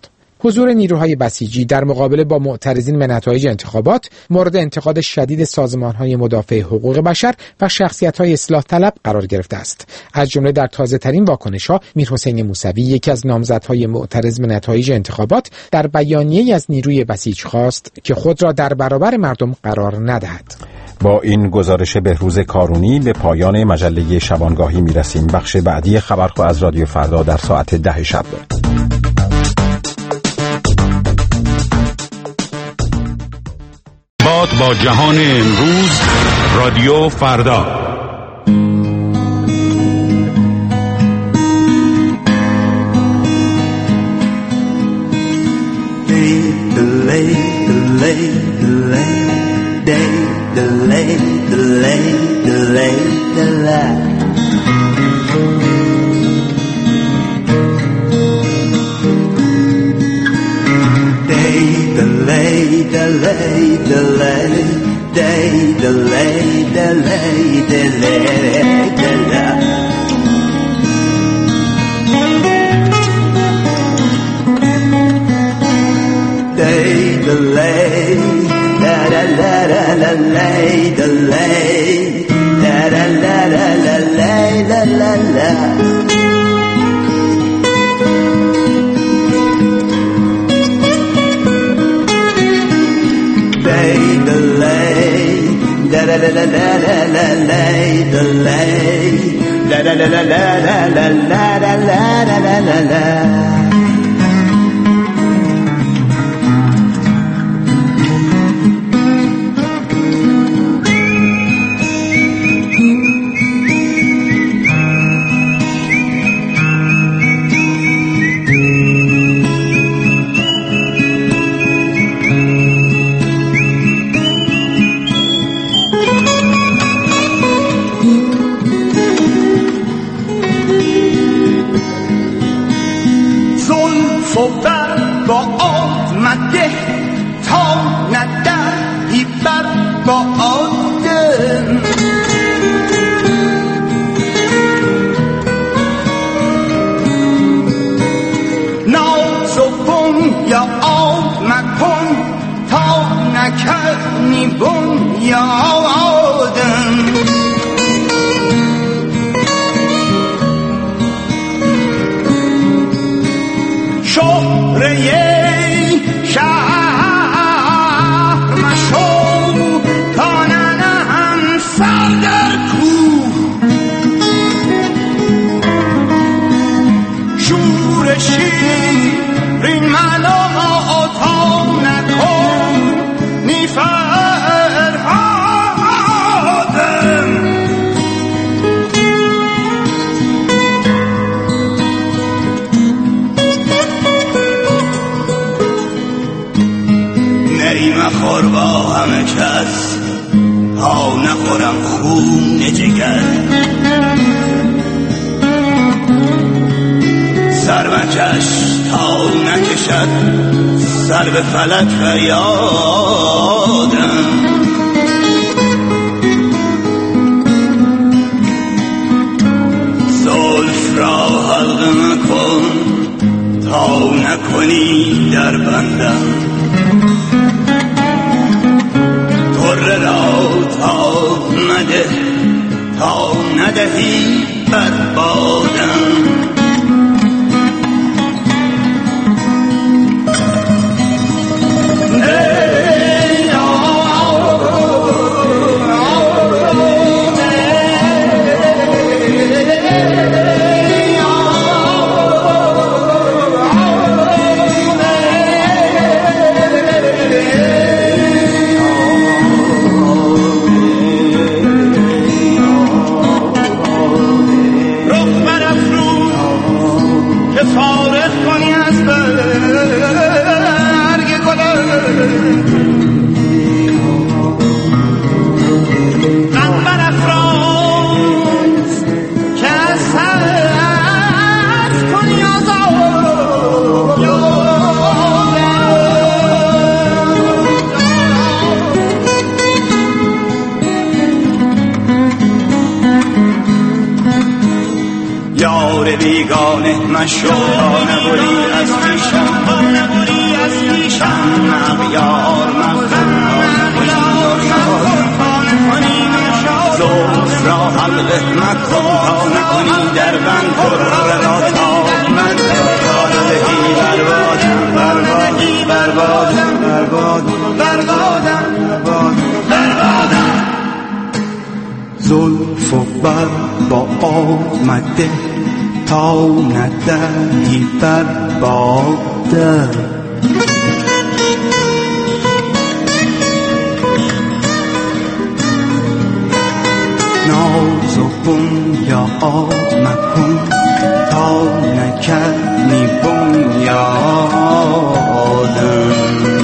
حضور نیروهای بسیجی در مقابله با معترضین به نتایج انتخابات مورد انتقاد شدید سازمان‌های مدافع حقوق بشر و شخصیت‌های اصلاح طلب قرار گرفته است. از جمله در تازه‌ترین واکنش‌ها میرحسین موسوی، یکی از نامزدهای معترض به نتایج انتخابات، در بیانیه‌ای از نیروی بسیج خواست که خود را در برابر مردم قرار ندهد. با این گزارش بهروز کارونی به پایان مجله شبانگاهی میرسیم. بخش بعدی خبرخواه از رادیو فردا در ساعت 10 شب. با جهان امروز، رادیو فردا. سر به فلک فریادم زلف را حلقه مکن تا نکنی در بندم طره را تاب مده تا ندهی بر بادم بیگانه مشو تا نبری از پیشم شم اغیار مکن زلف را حلقه مکن تا نکنی در بند پر را تاب مکن دهی بربادم بربادم بربادم بربادم بربادم زلف و بر با آمده تا ندهی بربادم ناز و بنیاد مکن تا نکنی بنیادم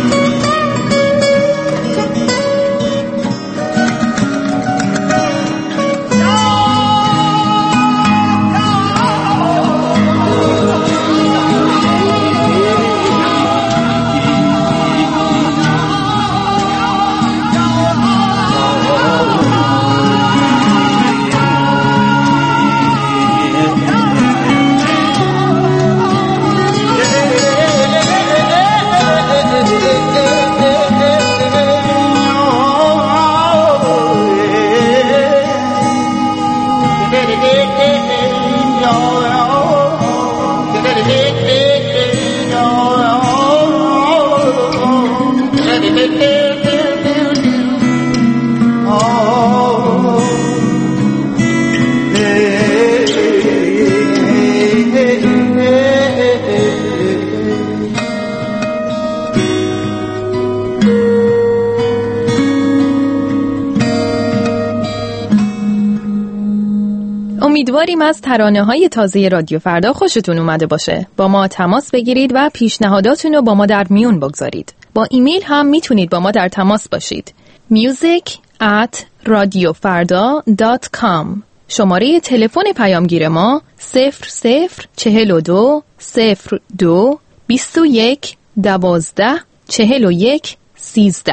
امیدواریم از ترانه‌های تازه رادیو فردا خوشتون اومده باشه. با ما تماس بگیرید و پیشنهاداتون رو با ما در میون بگذارید. با ایمیل هم میتونید با ما در تماس باشید. music@radiofarda.com. شماره تلفن پیامگیر ما 0042 02 21 12 41 13.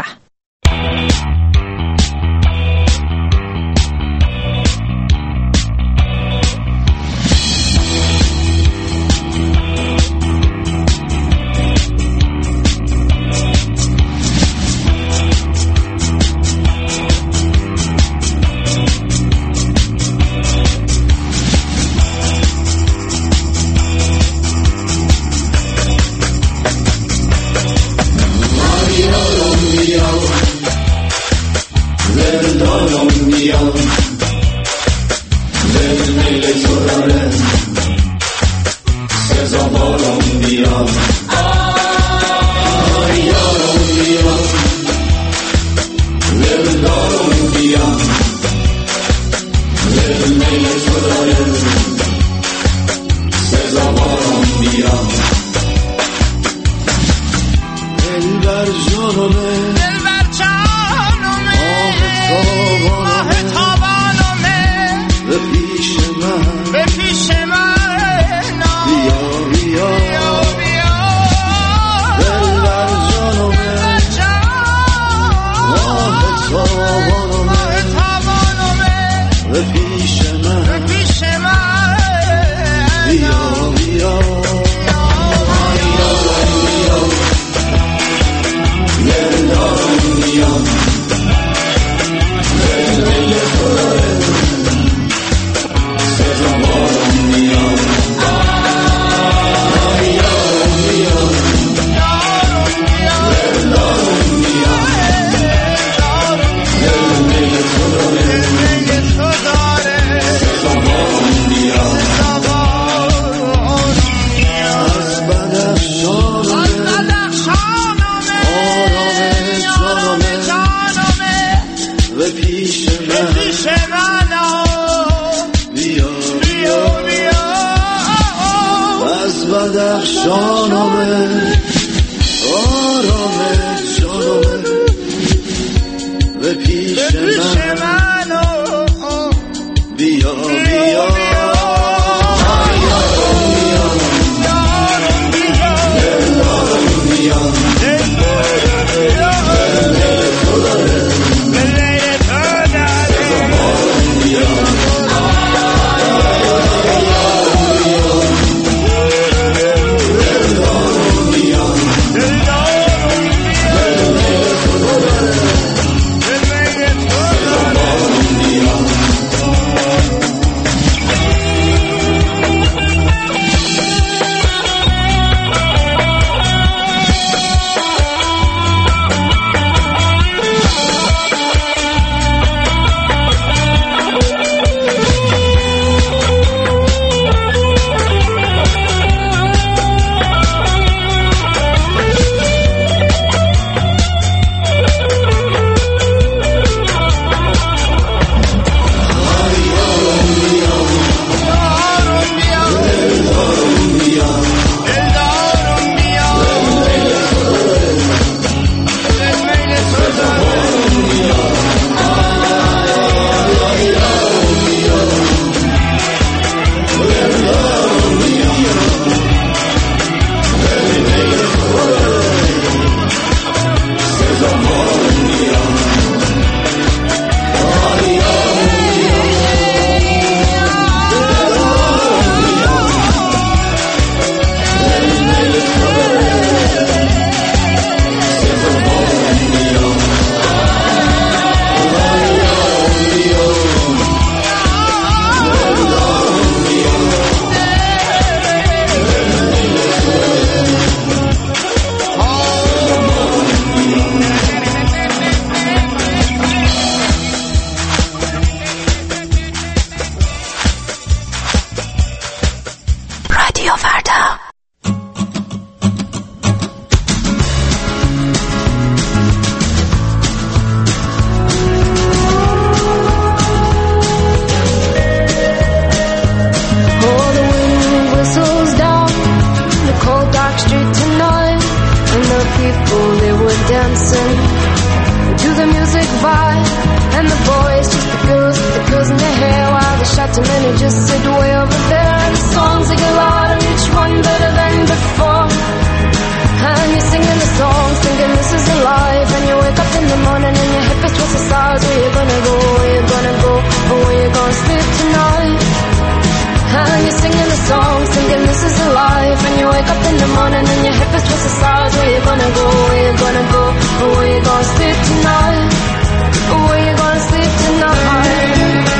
whispers in their hair while the shot too many just sit way over there. And the songs they get louder, each one better than before. And you're singing the song, thinking this is a life. And you wake up in the morning and your hip is twisted sides. Where you gonna go, where you gonna go, or where you gonna sleep tonight? And you're singing the song, thinking this is a life. And you wake up in the morning and your hip is twisted sides. Where you gonna go, where you gonna go, or where you gonna sleep tonight? Or where you gonna sleep tonight?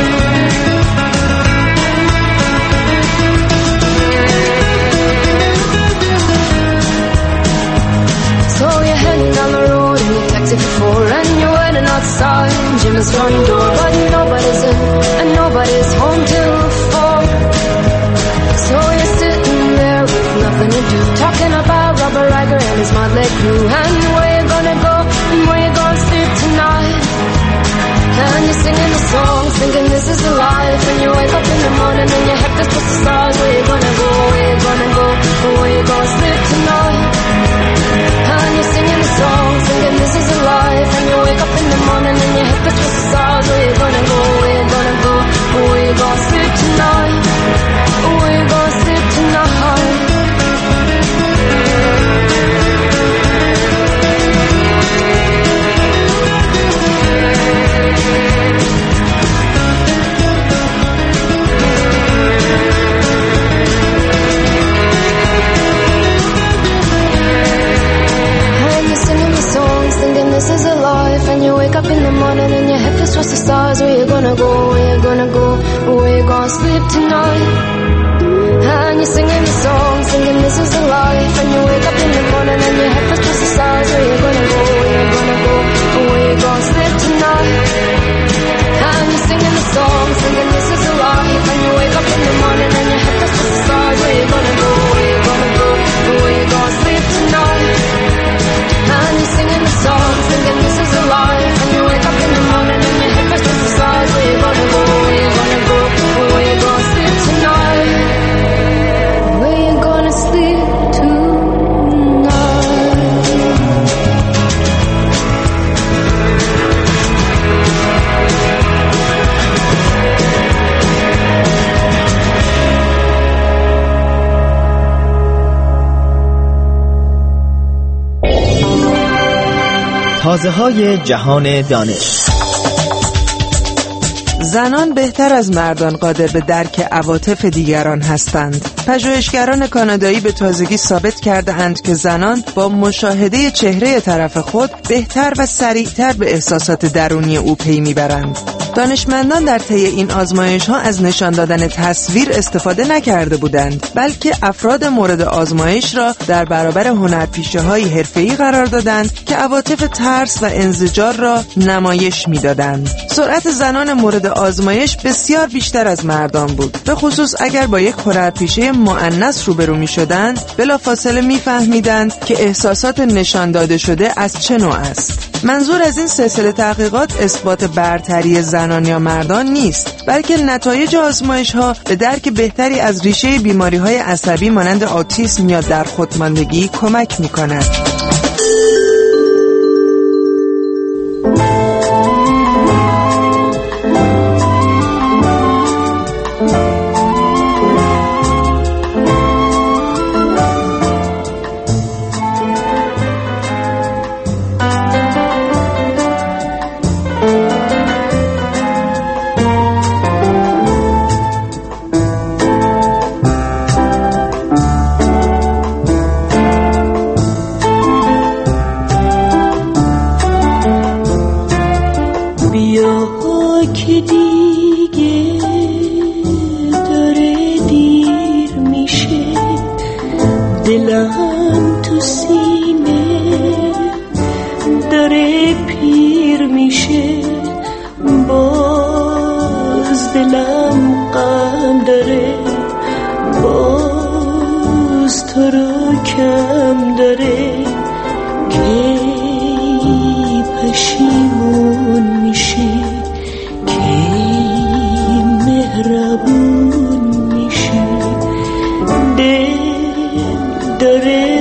So you're heading down the road in your taxi for 4, and you're waiting outside Jim's front door, but nobody's in and nobody's home till 4. So you're sitting there with nothing to do, talking about Robert Riger and his motley crew, and where you gonna go and where you gonna sleep tonight. And you're singing the songs, thinking this is a life. And you wake up in the morning and your head is just the stars. Where you gonna go, where you gonna go, or where you gonna sleep tonight. And you're singing the songs, thinking this is a life. And you wake up in the morning and your head is just the stars. Where you gonna go, where you gonna go, or where you gonna sleep tonight. Or where you gonna sleep tonight. This is a life, and you wake up in the morning and your head feels towards the stars. Where you gonna go, where you gonna go, where you gonna sleep tonight. And you're singing the song, singing this is a life. And you wake up in the morning and your head feels towards the stars. Where you gonna go, where you gonna go, where you gonna sleep tonight. And you're singing the song, singing this is a life. And you wake up in the morning and your head feels towards the stars. Where you gonna go, where you gonna go, where you gonna sleep tonight. And you're singing the song, thinking this is a life. And you wake up in the morning and your head feels towards the stars. Where you gonna go, where you gonna go, where you gonna sleep tonight. Where you gonna sleep tonight. تازه‌های جهان دانش. زنان بهتر از مردان قادر به درک عواطف دیگران هستند. پژوهشگران کانادایی به تازگی ثابت کرده اند که زنان با مشاهده چهره طرف خود بهتر و سریعتر به احساسات درونی او پی میبرند. دانشمندان در طی این آزمایش‌ها از نشان دادن تصویر استفاده نکرده بودند، بلکه افراد مورد آزمایش را در برابر هنرپیشه‌های حرفه‌ای قرار دادند که عواطف ترس و انزجار را نمایش می‌دادند. سرعت زنان مورد آزمایش بسیار بیشتر از مردان بود، به خصوص اگر با یک هنرپیشه مؤنث روبرو می‌شدند، بلافاصله می‌فهمیدند که احساسات نشان داده شده از چه نوع است. منظور از این سلسله تحقیقات اثبات برتری زنان یا مردان نیست، بلکه نتایج آزمایش‌ها به درک بهتری از ریشه بیماری‌های عصبی مانند آتیسم یا در خودماندگی کمک می‌کند. داره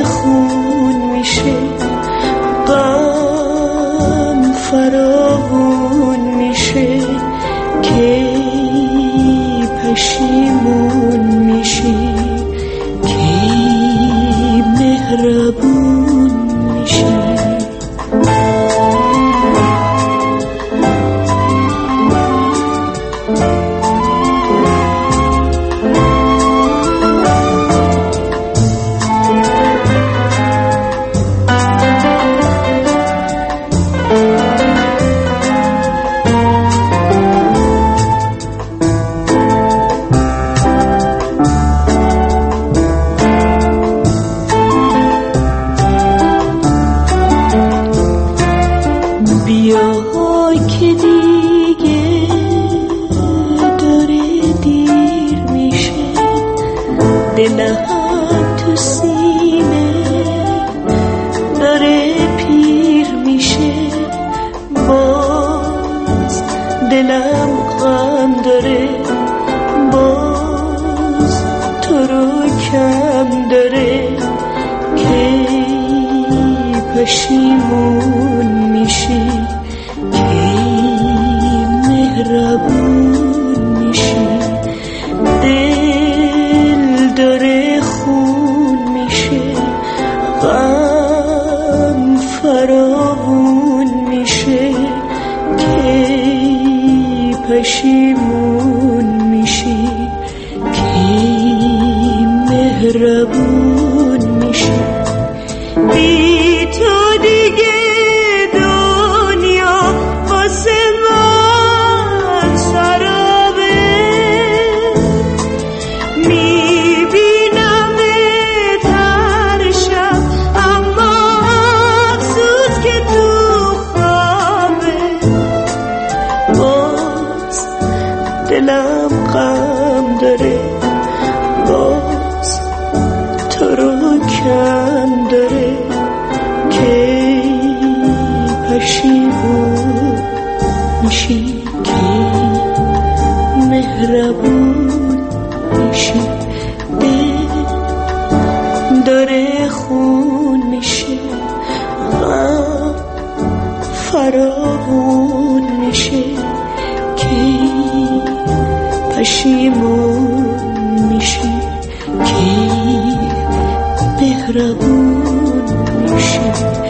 وای که دیگه داره دیر میشه، دلم تو سینه داره پیر میشه، باز دلم غم داره، باز تو رو کم داره، کی پشیمون میشی، کی مهربون میشی، دل داره خون میشه، غم فراوون میشه، کی پشیمون میشی، کی مهربون میشی. بی تو دیگه دنیا واسه من سرابه، میبینم هر شب اما افسوس که تو خوابه، باز دلم غم داره، باز تو رو کم داره، کی پشیمون میشی، کی مهربون میشی، دل داره خون میشه، غم فراوون میشه، کی پشیمون میشی، کی مهربون میشی،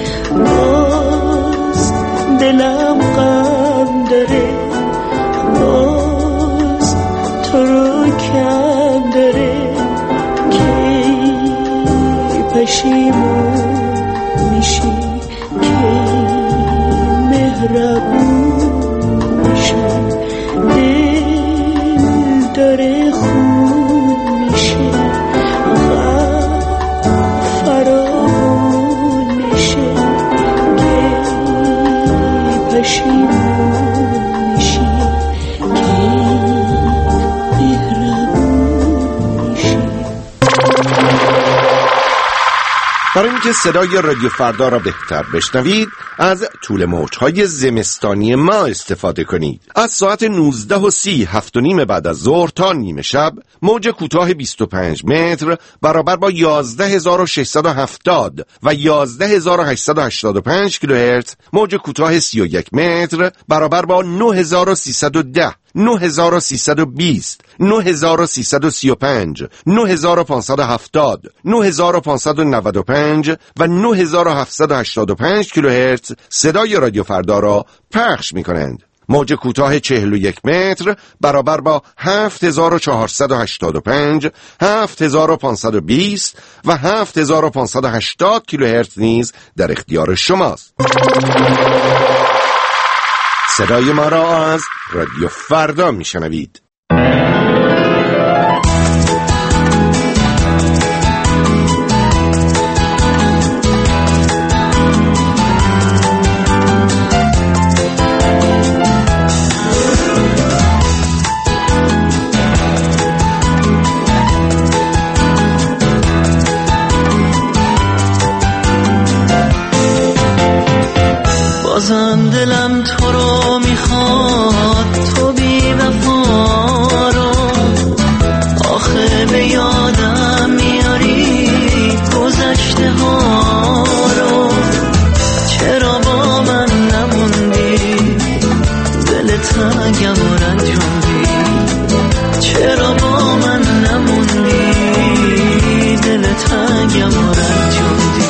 باز دلم غم داره، باز تو رو کم داره، کی پشیمون میشی، کی مهربون میشی، دل داره خون میشه، فراوون میشه، کی پشیمون میشی، کی مهربون میشی. برای اینکه صدای رادیو فردا را بهتر بشنوید از طول موج‌های زمستانی ما استفاده کنید. از ساعت 19:30 7:30 بعد از ظهر تا نیمه شب موج کوتاه 25 متر برابر با 11670 و 11885 کیلوهرتز، موج کوتاه 31 متر برابر با 9310 9320 9335 9570 9595 و 9785 کیلوهرتز صدای رادیو فردا را پخش می‌کنند. موج کوتاه 41 متر برابر با 7485 7520 و 7580 کیلوهرتز نیز در اختیار شماست. صدای ما را از رادیو فردا میشنوید. بازم دلم تو رو میخواد، تو بی وفا رو آخه به یادم میاری گذشته ها رو، چرا با من نموندی دل تنگم و رنجوندی، چرا با من نموندی دل تنگم و رنجوندی.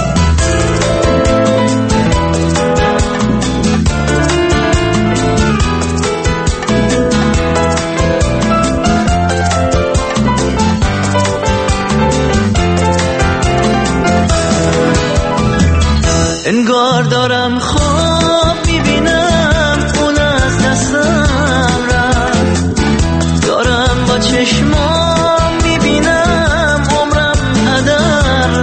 انگار دارم خواب میبینم اون از دستم رفت، دارم با چشمام میبینم عمرم هدر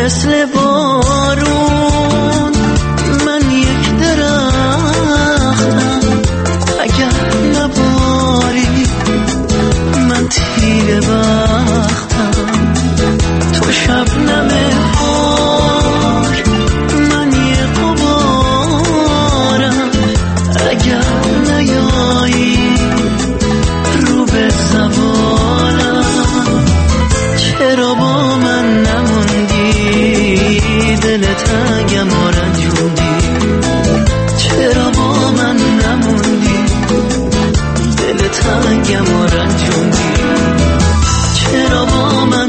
مثل بارون من یک درختم، اگر نباری من تیر بختم. تو شبنم خار من یه غبارم، اگر نیایی رو به زوالم. چرا با من نموندی دل تنگم و رنجوندی؟ چرا با من نموندی دل تنگم و رنجوندی؟ چرا با من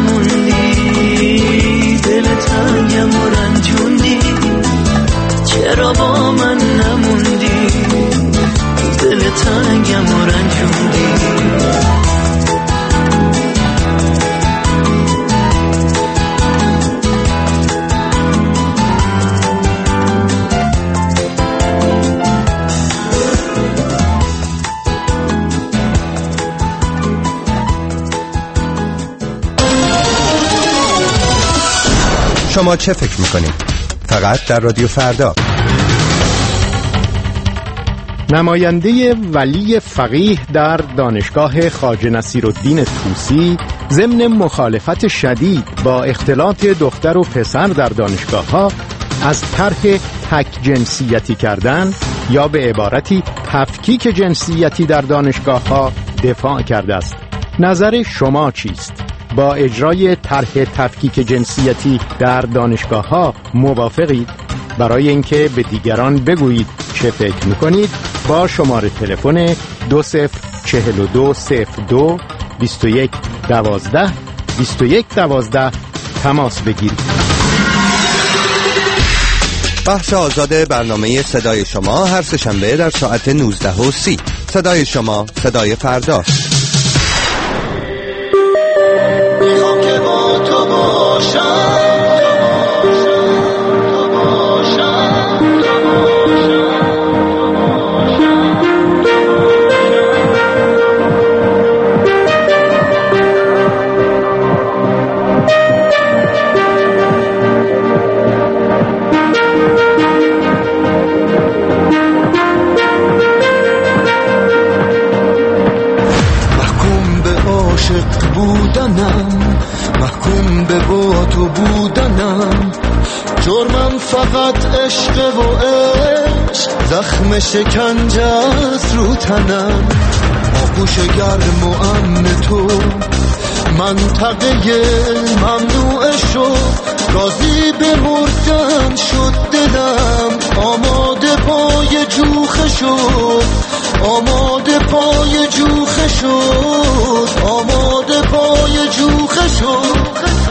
نموندی دل تنگم و رنجوندی؟ چرا با من نموندی دل تنگم و رنجوندی؟ شما چه فکر میکنید؟ فقط در رادیو فردا. نماینده ولی فقیه در دانشگاه خواجه نصیرالدین طوسی ضمن مخالفت شدید با اختلاط دختر و پسر در دانشگاه‌ها از طرح تک جنسیتی کردن یا به عبارتی تفکیک جنسیتی در دانشگاه‌ها دفاع کرده است. نظر شما چیست؟ با اجرای طرح تفکیک جنسیتی در دانشگاه‌ها موافقید؟ برای اینکه به دیگران بگویید چه فکر می‌کنید با شماره تلفن 204202 2112 2112 تماس بگیرید. بحث آزاد برنامه صدای شما هر سه‌شنبه در ساعت 19:30. صدای شما، صدای فرداست. میخوام که با تو باشم، محکوم به با تو بودنم. جرمم فقط عشق و عشق، زخم شکنجه است رو تنم. آغوش گرم و امن تو منطقه ممنوع شد، راضی به مردن شد دلم. آماده پای جوخه شد، آماده پای جوخه شد، آماده پای جوخه شد.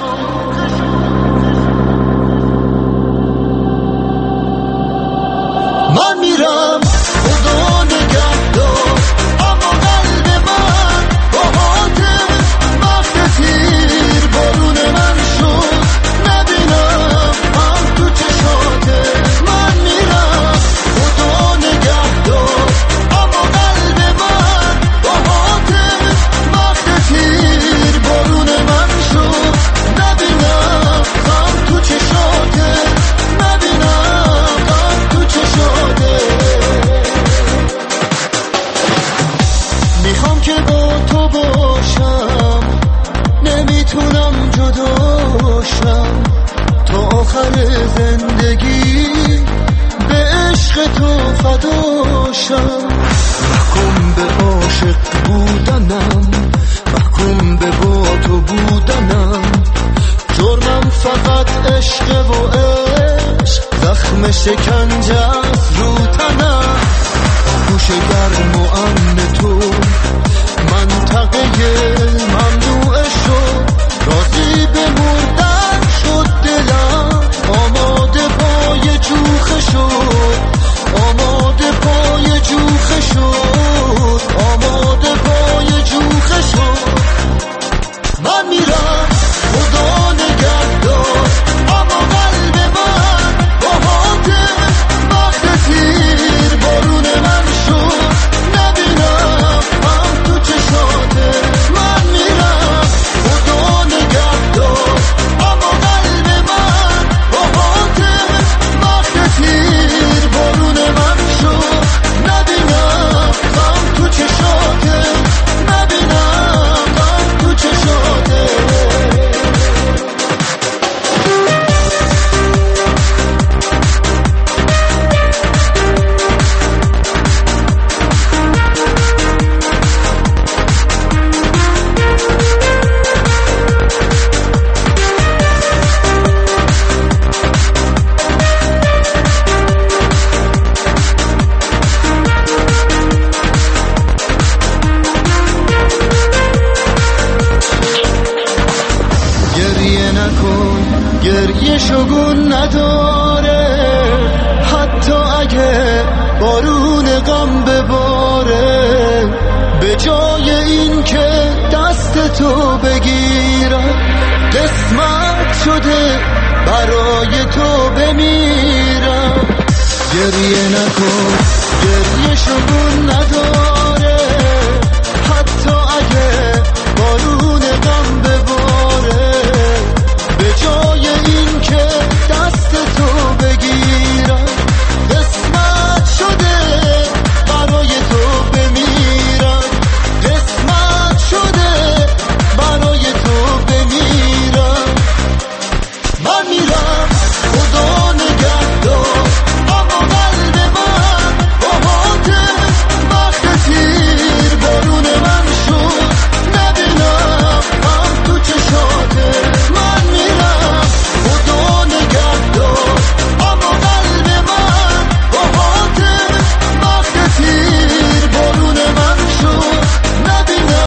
من میرم خدا نگهدار، اما قلب من با حاتم وقت تیر بارون من شد. نبینم هم تو چشاته. من میرم خدا نگهدار، اما قلب من با حاتم وقت تیر بارون من شد. نبینم هم تو چشاته، نبینم هم تو چشاته. میخوام که با تو باشم، نمیتونم جداشم. تا آخر زندگی به عشق تو فداشم. محکوم به عاشق بودنم، محکوم به با تو بودنم. جرمم فقط عشق و عشق، زخم شکنجه است رو تنم. آغوش گرم و امن تو منطقه ممنوع شد، راضی به مردن شد دلم. آماده پای جوخه شد، آماده پای جوخه شد، آماده پای جوخه شد. من میرم خدا نگهدار، اما قلب من با حاتم وقت تیر بارون من شد. نبینم هم تو چشاته. من میرم خدا نگهدار، گریه شگون نداره، حتی اگه بارون غم بباره، به جای این که دست تو بگیرم قسمت شده برای تو بمیرم. گریه نکن، گریه شگون نداره،